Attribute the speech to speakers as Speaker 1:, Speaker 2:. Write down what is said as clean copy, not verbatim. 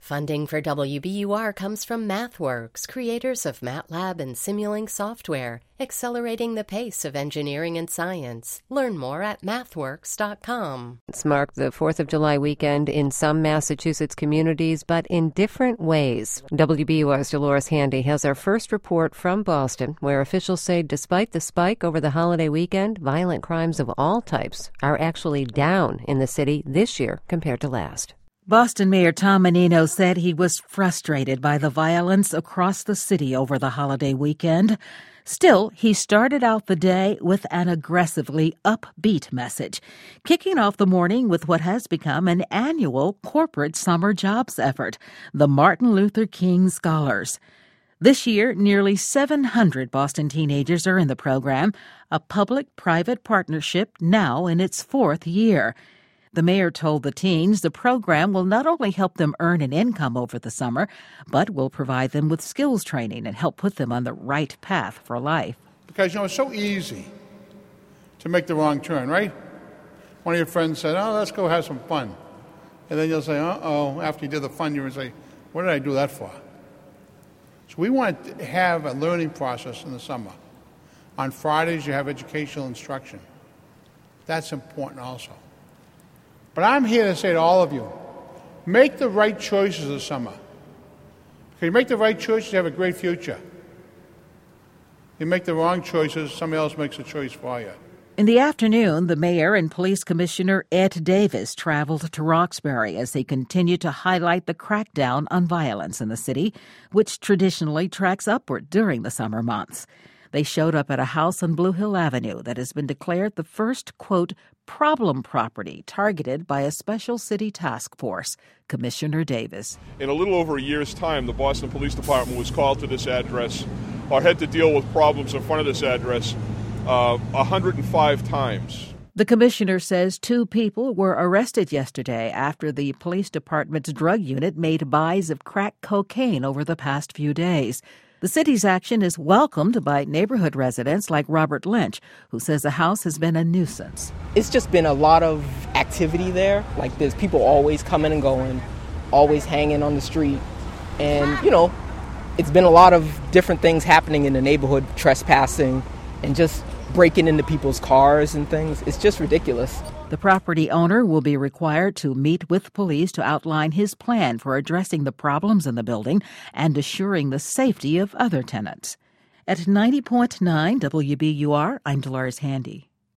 Speaker 1: Funding for WBUR comes from MathWorks, creators of MATLAB and Simulink software, accelerating the pace of engineering and science. Learn more at mathworks.com.
Speaker 2: It's marked the 4th of July weekend in some Massachusetts communities, but in different ways. WBUR's Dolores Handy has our first report from Boston, where officials say despite the spike over the holiday weekend, violent crimes of all types are actually down in the city this year compared to last.
Speaker 3: Boston Mayor Tom Menino said he was frustrated by the violence across the city over the holiday weekend. Still, he started out the day with an aggressively upbeat message, kicking off the morning with what has become an annual corporate summer jobs effort, the Martin Luther King Scholars. This year, nearly 700 Boston teenagers are in the program, a public-private partnership now in its 4th year. The mayor told the teens the program will not only help them earn an income over the summer, but will provide them with skills training and help put them on the right path for life.
Speaker 4: Because, it's so easy to make the wrong turn, right? One of your friends said, let's go have some fun. And then you'll say, after you did the fun, you'll say, what did I do that for? So we want to have a learning process in the summer. On Fridays, you have educational instruction. That's important also. But I'm here to say to all of you, make the right choices this summer. If you make the right choices, you have a great future. You make the wrong choices, somebody else makes a choice for you.
Speaker 3: In the afternoon, the mayor and police commissioner Ed Davis traveled to Roxbury as they continue to highlight the crackdown on violence in the city, which traditionally tracks upward during the summer months. They showed up at a house on Blue Hill Avenue that has been declared the first, quote, problem property targeted by a special city task force. Commissioner Davis.
Speaker 5: In a little over a year's time, the Boston Police Department was called to this address or had to deal with problems in front of this address 105 times.
Speaker 3: The commissioner says 2 people were arrested yesterday after the police department's drug unit made buys of crack cocaine over the past few days. The city's action is welcomed by neighborhood residents like Robert Lynch, who says the house has been a nuisance.
Speaker 6: It's just been a lot of activity there. Like, there's people always coming and going, always hanging on the street. And, it's been a lot of different things happening in the neighborhood, trespassing and just breaking into people's cars and things. It's just ridiculous.
Speaker 3: The property owner will be required to meet with police to outline his plan for addressing the problems in the building and assuring the safety of other tenants. At 90.9 WBUR, I'm Dolores Handy.